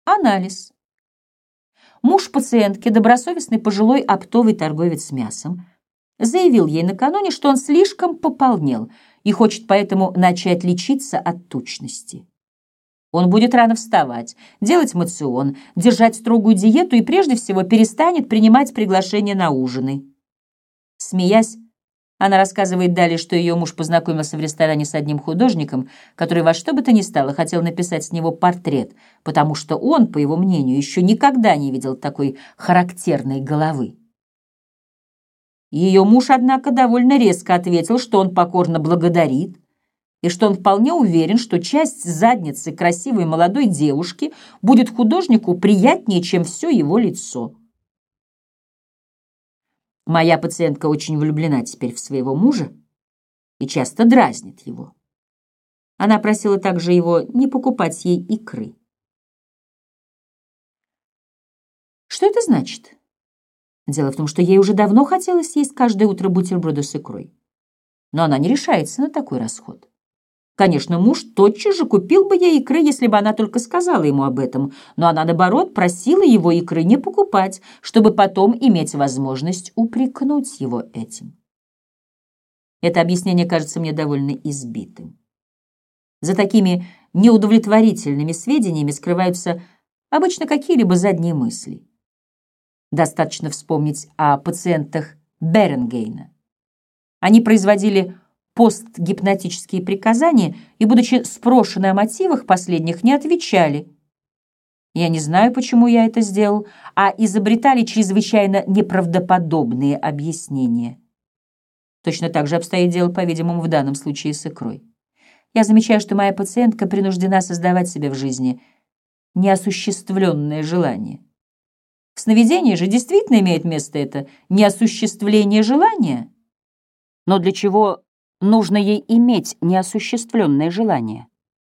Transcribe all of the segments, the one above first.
Анализ. Муж пациентки, добросовестный пожилой оптовый торговец мясом, заявил ей накануне, что он слишком пополнел и хочет поэтому начать лечиться от тучности. Он будет рано вставать, делать моцион, держать строгую диету и прежде всего перестанет принимать приглашения на ужины. Смеясь, она рассказывает далее, что ее муж познакомился в ресторане с одним художником, который во что бы то ни стало хотел написать с него портрет, потому что он, по его мнению, еще никогда не видел такой характерной головы. Ее муж, однако, довольно резко ответил, что он покорно благодарит, и что он вполне уверен, что часть задницы красивой молодой девушки будет художнику приятнее, чем все его лицо. Моя пациентка очень влюблена теперь в своего мужа и часто дразнит его. Она просила также его не покупать ей икры. Что это значит? Дело в том, что ей уже давно хотелось есть каждое утро бутерброды с икрой. Но она не решается на такой расход. Конечно, муж тотчас же купил бы ей икры, если бы она только сказала ему об этом, но она, наоборот, просила его икры не покупать, чтобы потом иметь возможность упрекнуть его этим. Это объяснение кажется мне довольно избитым. За такими неудовлетворительными сведениями скрываются обычно какие-либо задние мысли. Достаточно вспомнить о пациентах Беренгейна. Они производили постгипнотические приказания и, будучи спрошены о мотивах последних, не отвечали. Я не знаю, почему я это сделал, а изобретали чрезвычайно неправдоподобные объяснения. Точно так же обстоит дело, по-видимому, в данном случае с икрой. Я замечаю, что моя пациентка принуждена создавать себе в жизни неосуществленное желание. В сновидении же действительно имеет место это неосуществление желания, но для чего нужно ей иметь неосуществленное желание?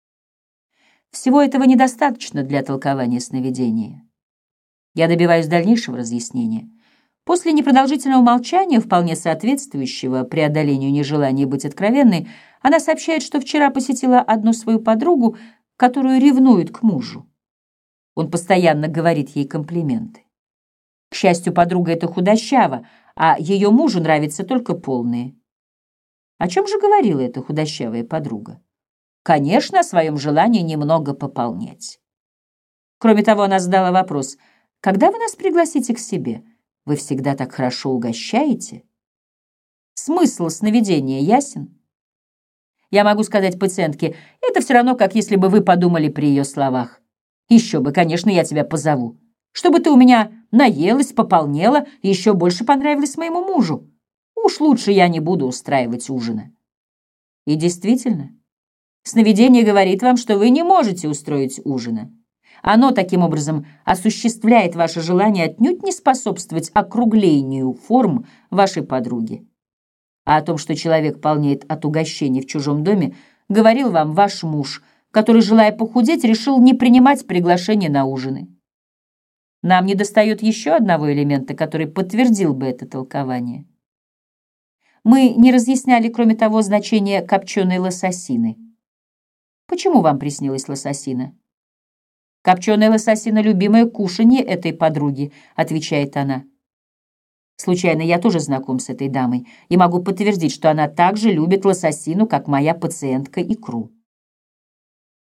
Всего этого недостаточно для толкования сновидения. Я добиваюсь дальнейшего разъяснения. После непродолжительного молчания, вполне соответствующего преодолению нежелания быть откровенной, она сообщает, что вчера посетила одну свою подругу, которую ревнует к мужу. Он постоянно говорит ей комплименты. К счастью, подруга эта худощава, а ее мужу нравятся только полные. О чем же говорила эта худощавая подруга? Конечно, о своем желании немного пополнять. Кроме того, она задала вопрос: «Когда вы нас пригласите к себе? Вы всегда так хорошо угощаете». Смысл сновидения ясен? Я могу сказать пациентке: это все равно, как если бы вы подумали при ее словах. Еще бы, конечно, я тебя позову, чтобы ты у меня наелась, пополнела и еще больше понравилась моему мужу. Уж лучше я не буду устраивать ужина. И действительно, сновидение говорит вам, что вы не можете устроить ужина. Оно таким образом осуществляет ваше желание отнюдь не способствовать округлению форм вашей подруги. А о том, что человек полнеет от угощений в чужом доме, говорил вам ваш муж, который, желая похудеть, решил не принимать приглашения на ужины. Нам недостает еще одного элемента, который подтвердил бы это толкование. Мы не разъясняли, кроме того, значение копченой лососины. Почему вам приснилась лососина? Копченая лососина — любимое кушанье этой подруги, отвечает она. Случайно, я тоже знаком с этой дамой и могу подтвердить, что она также любит лососину, как моя пациентка, икру.